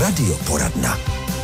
Radioporadna.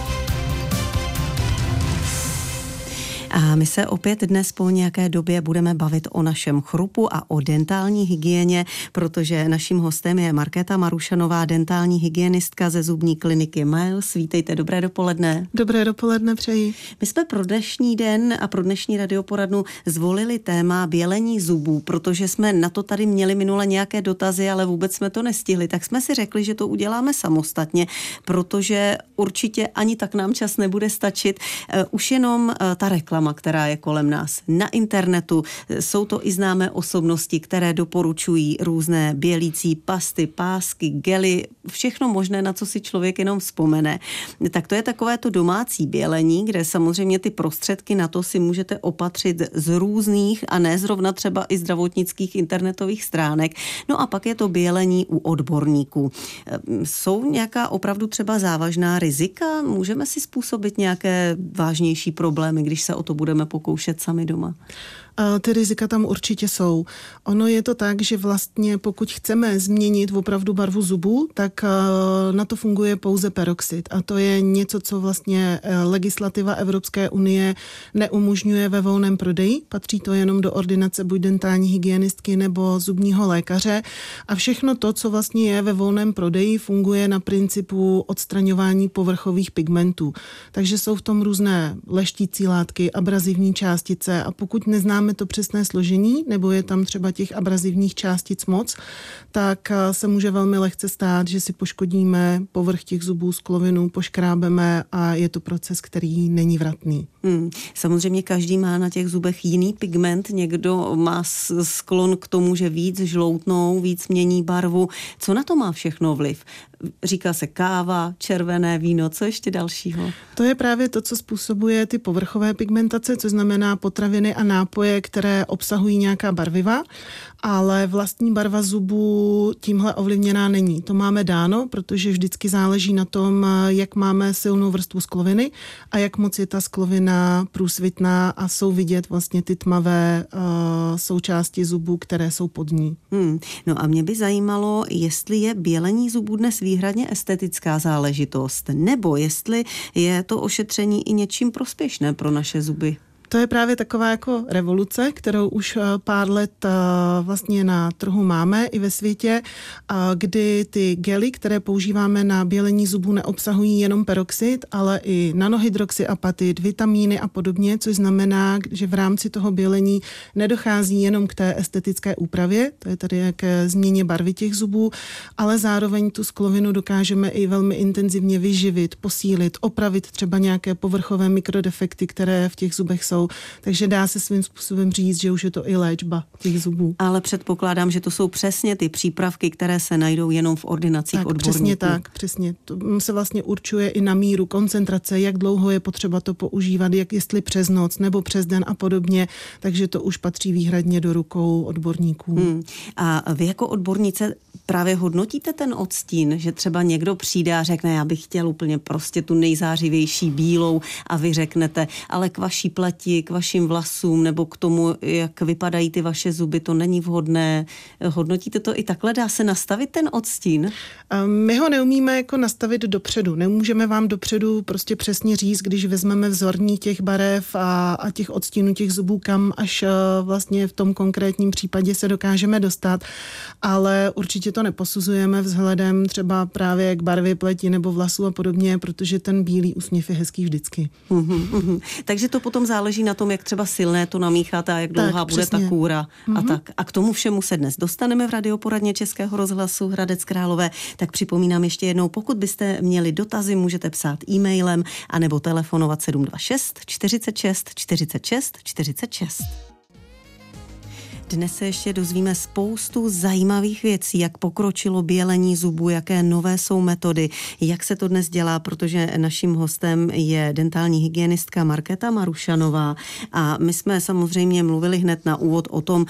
A my se opět dnes po nějaké době budeme bavit o našem chrupu a o dentální hygieně, protože naším hostem je Markéta Marušanová, dentální hygienistka ze zubní kliniky Miles. Vítejte, dobré dopoledne. Dobré dopoledne přeji. My jsme pro dnešní den a pro dnešní radioporadnu zvolili téma bělení zubů, protože jsme na to tady měli minule nějaké dotazy, ale vůbec jsme to nestihli. Tak jsme si řekli, že to uděláme samostatně, protože určitě ani tak nám čas nebude stačit. Už jenom ta reklama, která je kolem nás na internetu. Jsou to i známé osobnosti, které doporučují různé bělící pasty, pásky, gely, všechno možné, na co si člověk jenom vzpomene. Tak to je takové to domácí bělení, kde samozřejmě ty prostředky na to si můžete opatřit z různých a ne zrovna třeba i zdravotnických internetových stránek. No a pak je to bělení u odborníků. Jsou nějaká opravdu třeba závažná rizika? Můžeme si způsobit nějaké vážnější problémy, když se o to budeme pokoušet sami doma? Ty rizika tam určitě jsou. Ono je to tak, že vlastně pokud chceme změnit opravdu barvu zubů, tak na to funguje pouze peroxid. A to je něco, co vlastně legislativa Evropské unie neumožňuje ve volném prodeji. Patří to jenom do ordinace buď dentální hygienistky nebo zubního lékaře. A všechno to, co vlastně je ve volném prodeji, funguje na principu odstraňování povrchových pigmentů. Takže jsou v tom různé leštící látky, abrazivní částice a pokud neznáme to přesné složení, nebo je tam třeba těch abrazivních částic moc, tak se může velmi lehce stát, že si poškodíme povrch těch zubů, sklovinu, poškrábeme a je to proces, který není vratný. Samozřejmě každý má na těch zubech jiný pigment, někdo má sklon k tomu, že víc žloutnou, víc mění barvu. Co na to má všechno vliv? Říká se káva, červené víno, co ještě dalšího? To je právě to, co způsobuje ty povrchové pigmentace, což znamená potraviny a nápoje, které obsahují nějaká barviva, ale vlastní barva zubů tímhle ovlivněná není. To máme dáno, protože vždycky záleží na tom, jak máme silnou vrstvu skloviny a jak moc je ta sklovina průsvitná a jsou vidět vlastně ty tmavé součásti zubů, které jsou pod ní. No a mě by zajímalo, jestli je bělení zubů dnes výhradně estetická záležitost, nebo jestli je to ošetření i něčím prospěšné pro naše zuby. To je právě taková jako revoluce, kterou už pár let vlastně na trhu máme i ve světě, kdy ty gely, které používáme na bělení zubů, neobsahují jenom peroxid, ale i nanohydroxyapatid, vitamíny a podobně, což znamená, že v rámci toho bělení nedochází jenom k té estetické úpravě, to je tady k změně barvy těch zubů, ale zároveň tu sklovinu dokážeme i velmi intenzivně vyživit, posílit, opravit třeba nějaké povrchové mikrodefekty, které v těch zubech jsou. Takže dá se svým způsobem říct, že už je to i léčba těch zubů. Ale předpokládám, že to jsou přesně ty přípravky, které se najdou jenom v ordinacích odborníků. Přesně tak, přesně. To se vlastně určuje i na míru koncentrace, jak dlouho je potřeba to používat, jestli přes noc nebo přes den a podobně. Takže to už patří výhradně do rukou odborníků. A vy jako odbornice právě hodnotíte ten odstín, že třeba někdo přijde a řekne, já bych chtěl úplně prostě tu nejzářivější bílou a vy řeknete, ale k vaší pleti, k vašim vlasům nebo k tomu, jak vypadají ty vaše zuby, to není vhodné. Hodnotíte to i takhle? Dá se nastavit ten odstín? My ho neumíme jako nastavit dopředu. Nemůžeme vám dopředu prostě přesně říct, když vezmeme vzorní těch barev a těch odstínů těch zubů, kam až vlastně v tom konkrétním případě se dokážeme dostat, ale určitě to neposuzujeme vzhledem třeba právě k barvě pleti nebo vlasů a podobně, protože ten bílý úsměv je hezký vždycky. Takže to potom záleží na tom, jak třeba silné to namícháte a jak dlouhá bude ta kůra a tak. A k tomu všemu se dnes dostaneme v radioporadně Českého rozhlasu Hradec Králové. Tak připomínám ještě jednou, pokud byste měli dotazy, můžete psát e-mailem anebo telefonovat 726 46 46 46. Dnes se ještě dozvíme spoustu zajímavých věcí, jak pokročilo bělení zubů, jaké nové jsou metody, jak se to dnes dělá, protože naším hostem je dentální hygienistka Markéta Marušanová a my jsme samozřejmě mluvili hned na úvod o tom,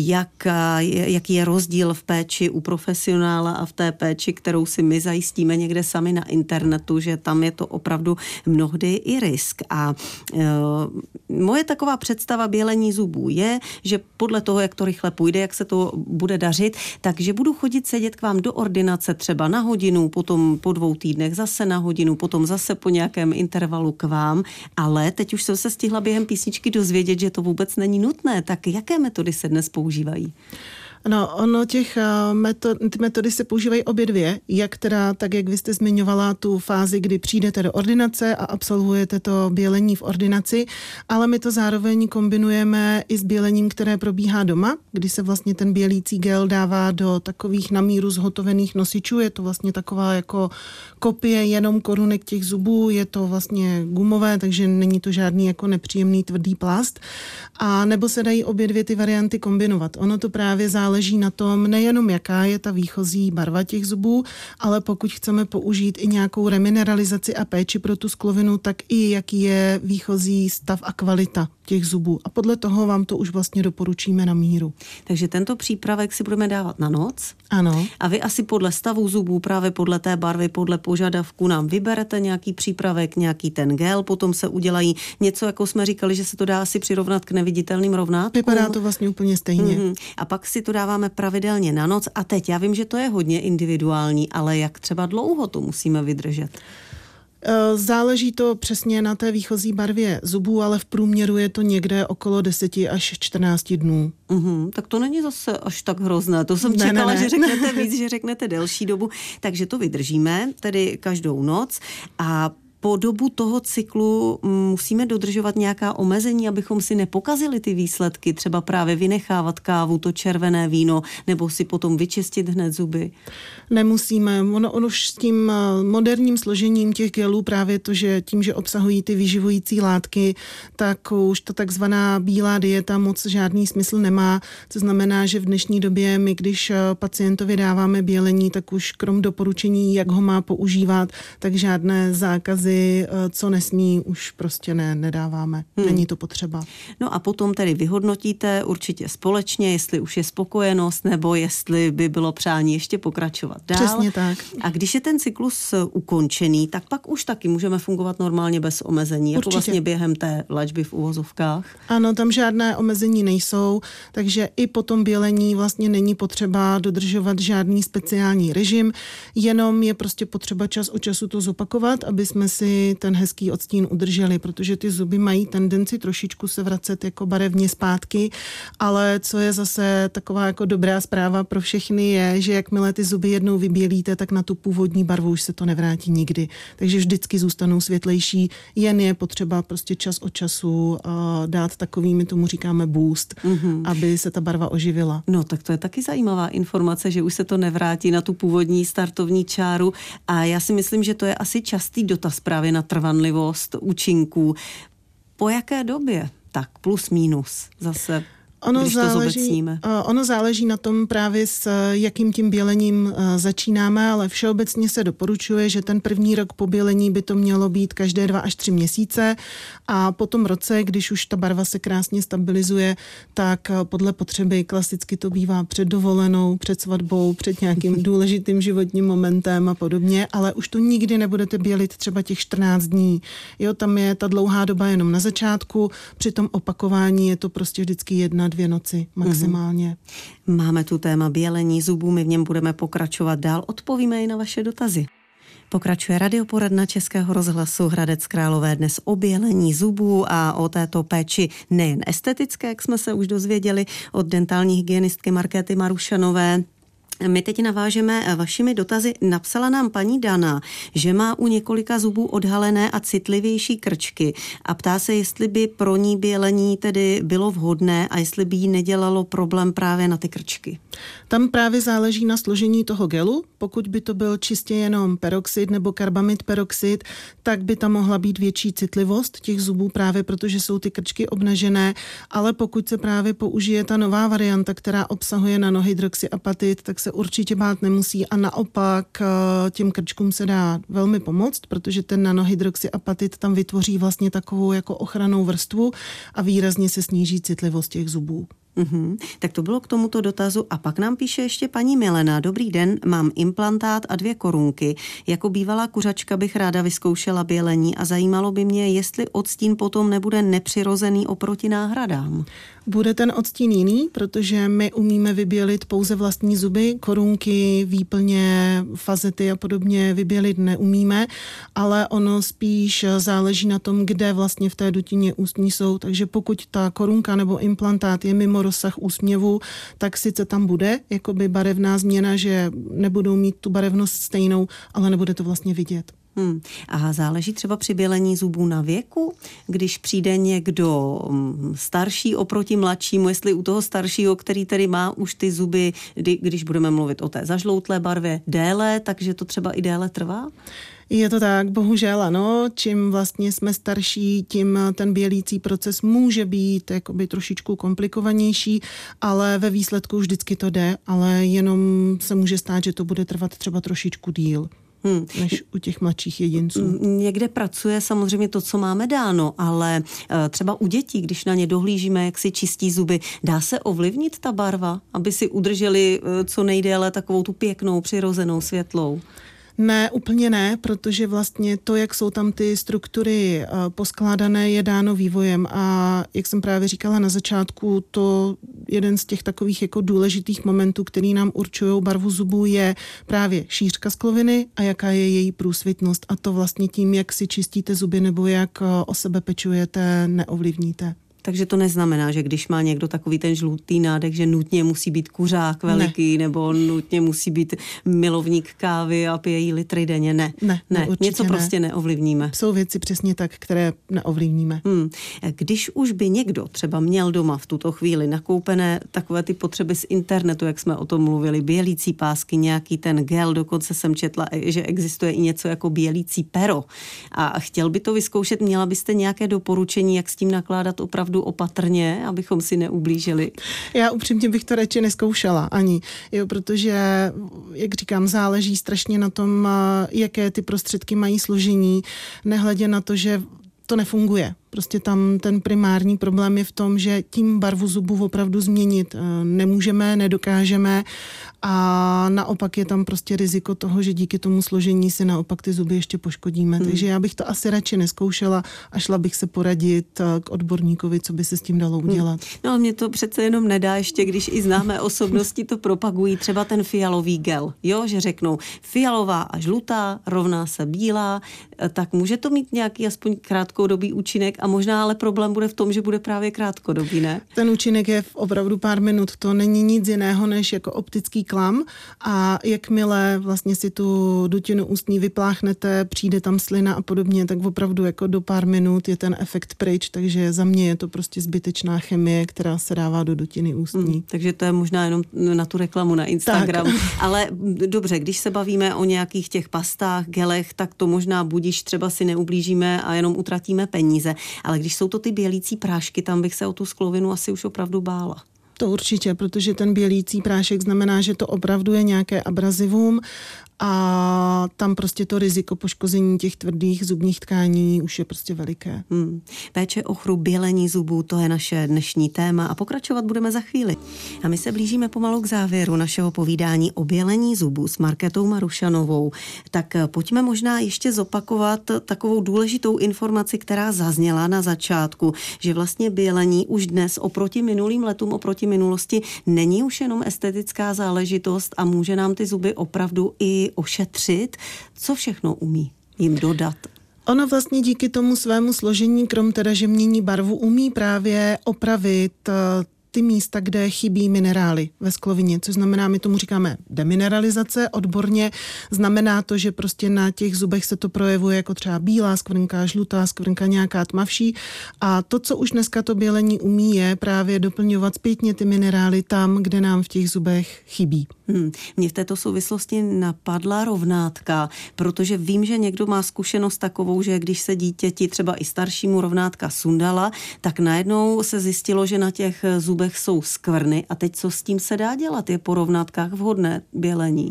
jaký je rozdíl v péči u profesionála a v té péči, kterou si my zajistíme někde sami na internetu, že tam je to opravdu mnohdy i risk. A moje taková představa bělení zubů je, že podle toho, jak to rychle půjde, jak se to bude dařit, takže budu chodit sedět k vám do ordinace třeba na hodinu, potom po 2 týdnech zase na hodinu, potom zase po nějakém intervalu k vám, ale teď už jsem se stihla během písničky dozvědět, že to vůbec není nutné. Tak jaké metody se dnes používají? No, ty metody se používají obě dvě, jak teda, tak jak vy jste zmiňovala tu fázi, kdy přijdete do ordinace a absolvujete to bělení v ordinaci, ale my to zároveň kombinujeme i s bělením, které probíhá doma, kdy se vlastně ten bělící gel dává do takových na míru zhotovených nosičů, je to vlastně taková jako kopie jenom korunek těch zubů, je to vlastně gumové, takže není to žádný jako nepříjemný tvrdý plast, a nebo se dají obě dvě ty varianty kombinovat. Ono to právě záleží na tom, nejenom jaká je ta výchozí barva těch zubů, ale pokud chceme použít i nějakou remineralizaci a péči pro tu sklovinu, tak i jaký je výchozí stav a kvalita těch zubů. A podle toho vám to už vlastně doporučíme na míru. Takže tento přípravek si budeme dávat na noc. Ano. A vy asi podle stavu zubů, právě podle té barvy, podle požadavku nám vyberete nějaký přípravek, nějaký ten gel, potom se udělají něco, jako jsme říkali, že se to dá asi přirovnat k neviditelným rovnátkům. Vypadá to vlastně úplně stejně. A pak si to dáváme pravidelně na noc. A teď, já vím, že to je hodně individuální, ale jak třeba dlouho to musíme vydržet? Záleží to přesně na té výchozí barvě zubů, ale v průměru je to někde okolo 10 až 14 dnů. Tak to není zase až tak hrozné. To jsem čekala, že řeknete víc, že řeknete delší dobu. Takže to vydržíme, tedy každou noc, a po dobu toho cyklu musíme dodržovat nějaká omezení, abychom si nepokazili ty výsledky, třeba právě vynechávat kávu, to červené víno, nebo si potom vyčistit hned zuby. Nemusíme. Ono už s tím moderním složením těch gelů, právě to, že tím, že obsahují ty vyživující látky, tak už ta takzvaná bílá dieta moc žádný smysl nemá. To znamená, že v dnešní době my, když pacientovi dáváme bělení, tak už krom doporučení, jak ho má používat, tak žádné zákazy, co nesmí, už prostě nedáváme. Není to potřeba. No a potom tedy vyhodnotíte určitě společně, jestli už je spokojenost, nebo jestli by bylo přání ještě pokračovat dál. Přesně tak. A když je ten cyklus ukončený, tak pak už taky můžeme fungovat normálně bez omezení, jako vlastně během té léčby v uvozovkách. Ano, tam žádné omezení nejsou, takže i po tom bělení vlastně není potřeba dodržovat žádný speciální režim, jenom je prostě potřeba čas od času to zopakovat, aby jsme si ten hezký odstín udrželi, protože ty zuby mají tendenci trošičku se vracet jako barevně zpátky, ale co je zase taková jako dobrá zpráva pro všechny je, že jakmile ty zuby jednou vybělíte, tak na tu původní barvu už se to nevrátí nikdy. Takže vždycky zůstanou světlejší, jen je potřeba prostě čas od času dát takový, my tomu říkáme boost, aby se ta barva oživila. No tak to je taky zajímavá informace, že už se to nevrátí na tu původní startovní čáru, a já si myslím, že to je asi častý dotaz právě na trvanlivost účinků. Po jaké době? Tak plus minus zase. Ono záleží na tom právě s jakým tím bělením začínáme, ale všeobecně se doporučuje, že ten první rok po bělení by to mělo být každé 2 až 3 měsíce, a po tom roce, když už ta barva se krásně stabilizuje, tak podle potřeby klasicky to bývá před dovolenou, před svatbou, před nějakým důležitým životním momentem a podobně, ale už to nikdy nebudete bělit třeba těch 14 dní. Jo, tam je ta dlouhá doba jenom na začátku, při tom opakování je to prostě vždycky 1-2 noci maximálně. Máme tu téma bělení zubů, my v něm budeme pokračovat dál, odpovíme i na vaše dotazy. Pokračuje radioporadna Českého rozhlasu Hradec Králové dnes o bělení zubů a o této péči nejen estetické, jak jsme se už dozvěděli od dentální hygienistky Markéty Marušanové. My teď navážeme vašimi dotazy. Napsala nám paní Dana, že má u několika zubů odhalené a citlivější krčky a ptá se, jestli by pro ní bělení tedy bylo vhodné a jestli by jí nedělalo problém právě na ty krčky. Tam právě záleží na složení toho gelu. Pokud by to byl čistě jenom peroxid nebo karbamid peroxid, tak by tam mohla být větší citlivost těch zubů právě protože jsou ty krčky obnažené, ale pokud se právě použije ta nová varianta, která obsahuje nanohydroxyapatit, tak se určitě bát nemusí a naopak těm krčkům se dá velmi pomoct, protože ten nanohydroxyapatit tam vytvoří vlastně takovou jako ochrannou vrstvu a výrazně se sníží citlivost těch zubů. Tak to bylo k tomuto dotazu a pak nám píše ještě paní Milena. Dobrý den, mám implantát a 2 korunky. Jako bývalá kuřačka bych ráda vyzkoušela bělení a zajímalo by mě, jestli odstín potom nebude nepřirozený oproti náhradám. Bude ten odstín jiný, protože my umíme vybělit pouze vlastní zuby, korunky, výplně, fazety a podobně vybělit neumíme, ale ono spíš záleží na tom, kde vlastně v té dutině ústní jsou, takže pokud ta korunka nebo implantát je mimo rozsah úsměvu, tak sice tam bude jakoby barevná změna, že nebudou mít tu barevnost stejnou, ale nebude to vlastně vidět. A záleží třeba při bělení zubů na věku? Když přijde někdo starší oproti mladšímu, jestli u toho staršího, který tedy má už ty zuby, když budeme mluvit o té zažloutlé barvě, déle, takže to třeba i déle trvá? Je to tak, bohužel ano, čím vlastně jsme starší, tím ten bělící proces může být jakoby trošičku komplikovanější, ale ve výsledku vždycky to jde, ale jenom se může stát, že to bude trvat třeba trošičku díl. Než u těch mladších jedinců. Někde pracuje samozřejmě to, co máme dáno, ale třeba u dětí, když na ně dohlížíme, jak si čistí zuby, dá se ovlivnit ta barva, aby si udrželi co nejdéle takovou tu pěknou, přirozenou, světlou? Ne, úplně ne, protože vlastně to, jak jsou tam ty struktury poskládané, je dáno vývojem a jak jsem právě říkala na začátku, to jeden z těch takových jako důležitých momentů, který nám určují barvu zubů, je právě šířka skloviny a jaká je její průsvitnost a to vlastně tím, jak si čistíte zuby nebo jak o sebe pečujete, neovlivníte. Takže to neznamená, že když má někdo takový ten žlutý nádech, že nutně musí být kuřák veliký, nebo nutně musí být milovník kávy a pije jí litry denně. Ne, něco prostě neovlivníme. Jsou věci přesně tak, které neovlivníme. Když už by někdo třeba měl doma v tuto chvíli nakoupené takové ty potřeby z internetu, jak jsme o tom mluvili, bělící pásky, nějaký ten gel, dokonce jsem četla, že existuje i něco jako bělící pero a chtěl by to vyzkoušet, měla byste nějaké doporučení, jak s tím nakládat opravdu opatrně, abychom si neublížili? Já upřímně bych to radši neskoušela ani, protože, jak říkám, záleží strašně na tom, jaké ty prostředky mají složení, nehledě na to, že to nefunguje. Prostě tam ten primární problém je v tom, že tím barvu zubu opravdu změnit nemůžeme, nedokážeme a naopak je tam prostě riziko toho, že díky tomu složení si naopak ty zuby ještě poškodíme. Takže já bych to asi radši neskoušela a šla bych se poradit k odborníkovi, co by se s tím dalo udělat. No a mě to přece jenom nedá ještě, když i známé osobnosti to propagují, třeba ten fialový gel, jo, že řeknou fialová a žlutá rovná se bílá, tak může to mít nějaký aspoň krátkodobý účinek a možná ale problém bude v tom, že bude právě krátkodobý, ne? Ten účinek je v opravdu pár minut, to není nic jiného než jako optický klam a jakmile vlastně si tu dutinu ústní vypláchnete, přijde tam slina a podobně, tak opravdu jako do pár minut je ten efekt pryč, takže za mě je to prostě zbytečná chemie, která se dává do dutiny ústní. Takže to je možná jenom na tu reklamu na Instagram. Tak. Ale dobře, když se bavíme o nějakých těch pastách, gelech, tak to možná budíš, třeba si neublížíme a jenom utratíme peníze. Ale když jsou to ty bělící prášky, tam bych se o tu sklovinu asi už opravdu bála. To určitě, protože ten bělící prášek znamená, že to opravdu je nějaké abrazivum a tam prostě to riziko poškození těch tvrdých zubních tkání už je prostě veliké. Péče o chrup, bělení zubů, to je naše dnešní téma a pokračovat budeme za chvíli. A my se blížíme pomalu k závěru našeho povídání o bělení zubů s Markétou Marušanovou. Tak pojďme možná ještě zopakovat takovou důležitou informaci, která zazněla na začátku, že vlastně bělení už dnes oproti minulým letům, oproti minulosti není už jenom estetická záležitost a může nám ty zuby opravdu i ošetřit. Co všechno umí jim dodat? Ono vlastně díky tomu svému složení, krom teda, že mění barvu, umí právě opravit ty místa, kde chybí minerály ve sklovině, což znamená, my tomu říkáme demineralizace, odborně znamená to, že prostě na těch zubech se to projevuje jako třeba bílá skvrnka, žlutá skvrnka, nějaká tmavší a to, co už dneska to bělení umí, je právě doplňovat zpětně ty minerály tam, kde nám v těch zubech chybí. Mně v této souvislosti napadla rovnátka, protože vím, že někdo má zkušenost takovou, že když se dítěti třeba i staršímu rovnátka sundala, tak najednou se zjistilo, že na těch zubech jsou skvrny a teď co s tím se dá dělat? Je po rovnátkách vhodné bělení?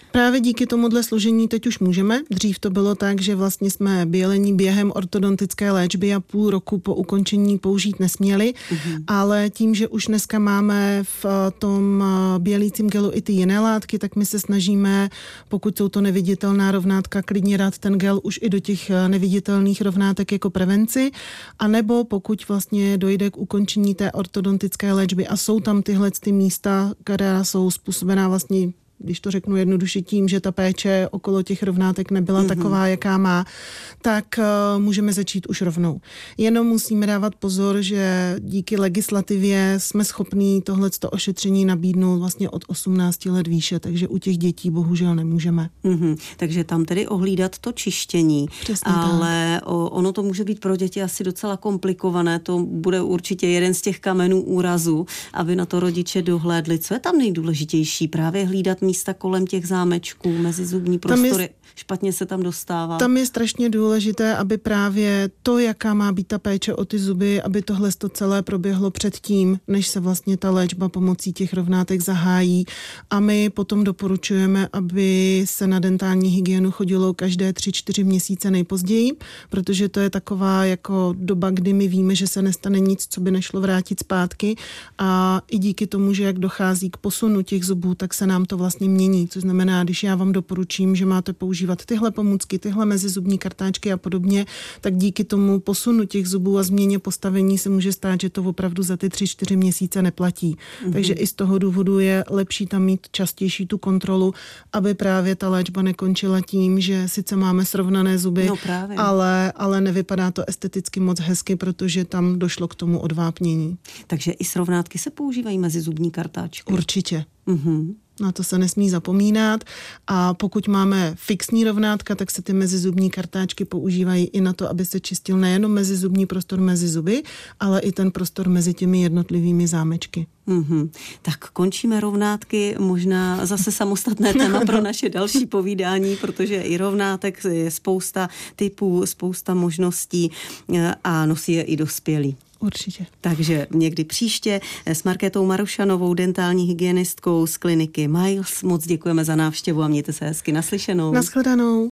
Právě díky tomuhle složení teď už můžeme. Dřív to bylo tak, že vlastně jsme bělení během ortodontické léčby a půl roku po ukončení použít nesměli, ale tím, že už dneska máme v tom bělícím gelu i ty jiné látky, tak my se snažíme, pokud jsou to neviditelná rovnátka, klidně dát ten gel už i do těch neviditelných rovnátek jako prevenci, anebo pokud vlastně dojde k ukončení té ortodontické léčby a jsou tam tyhle ty místa, která jsou způsobená vlastně, když to řeknu jednoduše, tím, že ta péče okolo těch rovnátek nebyla taková, jaká má, tak můžeme začít už rovnou. Jenom musíme dávat pozor, že díky legislativě jsme schopní tohleto ošetření nabídnout vlastně od 18 let výše, takže u těch dětí bohužel nemůžeme. Takže tam tedy ohlídat to čištění. Přesně ale ono to může být pro děti asi docela komplikované, to bude určitě jeden z těch kamenů úrazu, aby na to rodiče dohlédli. Co je tam nejdůležitější? Právě hlídat místa kolem těch zámečků, mezizubní prostory, špatně se tam dostává. Tam je strašně důležité, aby právě to, jaká má být ta péče o ty zuby, aby tohle to celé proběhlo předtím, než se vlastně ta léčba pomocí těch rovnátek zahájí. A my potom doporučujeme, aby se na dentální hygienu chodilo každé 3-4 měsíce nejpozději, protože to je taková jako doba, kdy my víme, že se nestane nic, co by nešlo vrátit zpátky, a i díky tomu, že jak dochází k posunu těch zubů, tak se nám to vlastně mění, což znamená, když já vám doporučím, že máte používat tyhle pomůcky, tyhle mezizubní kartáčky a podobně, tak díky tomu posunu těch zubů a změně postavení se může stát, že to opravdu za ty 3-4 měsíce neplatí. Takže i z toho důvodu je lepší tam mít častější tu kontrolu, aby právě ta léčba nekončila tím, že sice máme srovnané zuby, ale nevypadá to esteticky moc hezky, protože tam došlo k tomu odvápnění. Takže i srovnátky se používají mezizubní kartáčky? Určitě. Na to se nesmí zapomínat, a pokud máme fixní rovnátka, tak se ty mezizubní kartáčky používají i na to, aby se čistil nejenom mezizubní prostor mezi zuby, ale i ten prostor mezi těmi jednotlivými zámečky. Tak končíme rovnátky, možná zase samostatné téma pro naše další povídání, protože i rovnátek je spousta typů, spousta možností a nosí je i dospělí. Určitě. Takže někdy příště s Markétou Marušanovou, dentální hygienistkou z kliniky Miles. Moc děkujeme za návštěvu a mějte se hezky. Naslyšenou. Nashledanou.